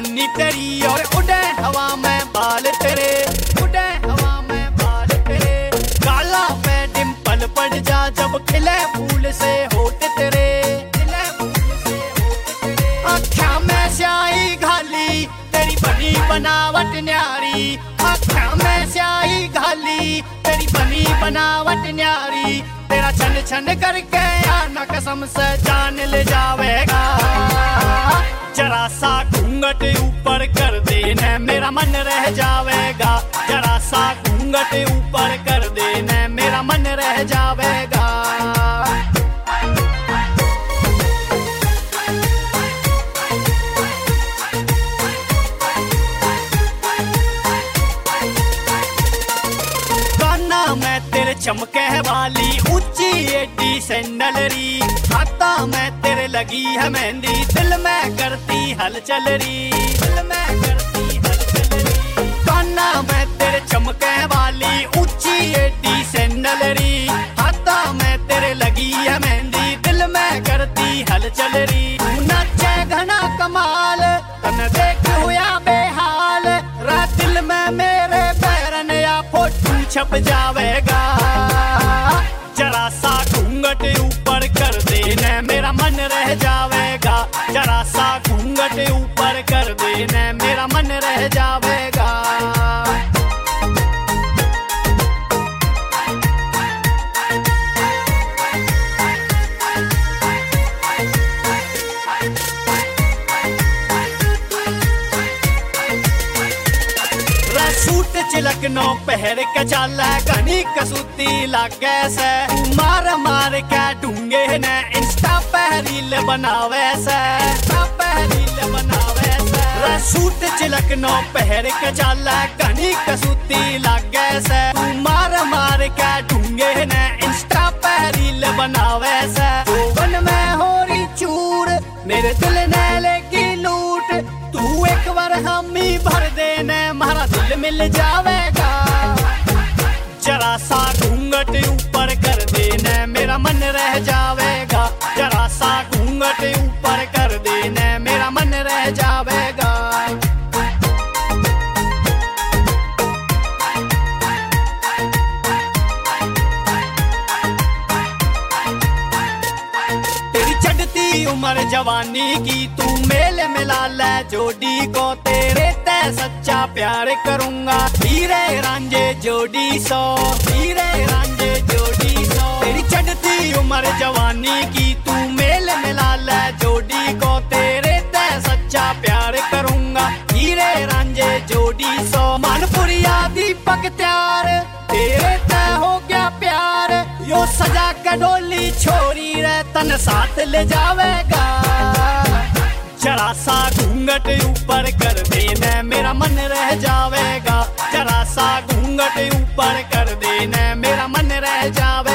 चुन्नी तेरी और उड़े हवा में बाल तेरे, उड़े हवा में बाल तेरे। काला पे डिम्पल पड़ जा जब खिले फूल से होठ तेरे, खिले फूल से होठ तेरे। आँखों में स्याही घाली तेरी बनी बनावट न्यारी, आँखों में स्याही घाली तेरी बनी बनावट न्यारी। तेरा छन छन करके आना कसम से जान ले जावेगा। जरा सा घूंघट ऊपर कर देने मेरा मन रह जावेगा, जरा सा घूंघट ऊपर कर देने मेरा मन रह जावेगा। काना मैं तेरे चमके वाली ऊंची एडी सैंडलरी, हाथा में तेरे लगी है मेहंदी, दिल में करती हलचल री, दिल में करती हलचल री। काना मैं तेरे चमके वाली ऊंची एडी सैंडलरी, हाथा में तेरे लगी है मेहंदी, दिल में करती हलचल री। तू नाचे घना कमाल तन देख हुआ बेहाल, रात दिल में मेरे पैरन या फोटू छप जावेगा। जरा सा घूंघट ऊपर कर देने मेरा मन रह जावेगा, जरा सा घूंघट ऊपर कर देने मेरा मन रह जावेगा। सूट चिलकनो पहर के चाला घनी कसूती लागे से, मार मार के ढूंगे ने इंस्टा पे रील बनावे से, इंस्टा पे रील बनावे से। सूट चिलकनो पहर के चाला घनी कसूती लागे से, मार मार के ढूंगे ने इंस्टा पे रील बनावे से। वन में हो रही चूर मेरे दिल ने लेगी लूट, तू एक बार हामी भर देने मारा दिल मिल जावेगा। जरा सा घूंघट ऊपर कर देने मेरा मन रह जावेगा, जरा सा घूंघट ऊपर कर देने मेरा मन रह जावेगा। उम्र जवानी की तू मेल मिला ले जोड़ी को, तेरे ते सच्चा प्यार करूंगा। हीरे रांझे जोड़ी सो, हीरे रांझे जोड़ी सो। तेरी चढ़ती उम्र जवानी की तू मेल मिला ले जोड़ी को, तेरे ते सच्चा प्यार करूंगा। हीरे रांझे जोड़ी सो। मानपुरिया दीपक त्यार तेरे ते हो गया प्यार, यो सजा का डोली छोरी रे तन साथ ले जावेगा। जरा सा घूंघट ऊपर कर देने मेरा मन रह जावेगा, जरा सा घूंघट ऊपर कर देने मेरा मन रह जावेगा।